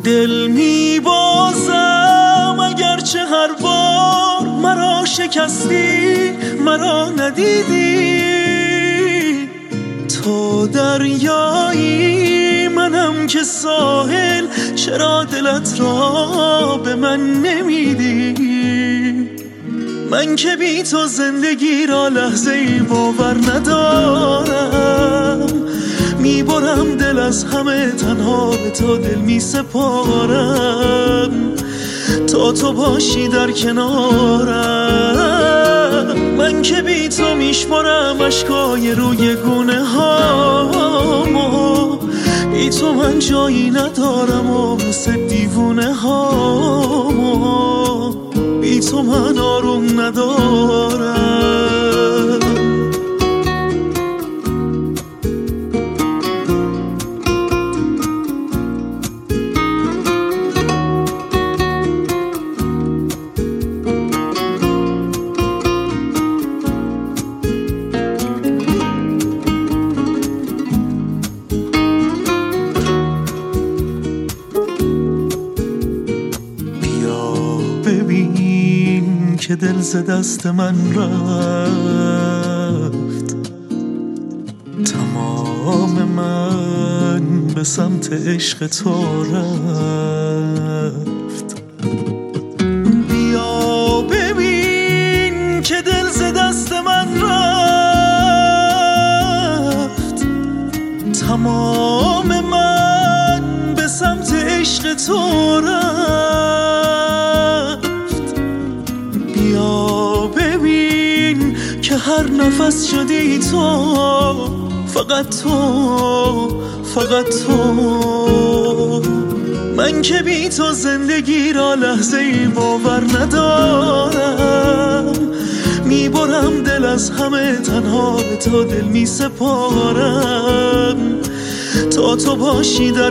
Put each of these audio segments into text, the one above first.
دل میبازم اگرچه هر بار مرا شکستی، مرا ندیدی. تو دریایی منم که ساحل، چرا دلت را به من نمیدی؟ من که بی تو زندگی را لحظه ای باور ندارم. میبرم دل از همه، تنها به تو دل میسپارم. تا تو باشی در کنارم، من که بی تو میشمرم اشکای روی گونه هامو. بی تو من جایی ندارم و مثل دیوونه هامو. بی تو من آروم ندارم. که دل ز دست من رفت، تمام من به سمت عشق تو رفت. بیا ببین که دل ز دست من رفت، تمام من به سمت عشق تو رفت. ببین که هر نفس شدی تو، فقط تو، فقط تو. من که بی تو زندگی را لحظه ای باور ندارم. میبرم دل از همه، تنها به تو دل میسپارم. تا تو باشی در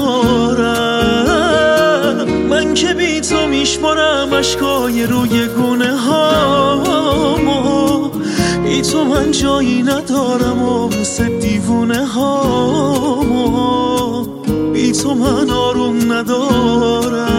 کنارم، من که بی تو میشمرم اشکای روی گونه هامو. بی تو من جایی ندارم و مثل دیوونه هامو. بی تو من آروم ندارم.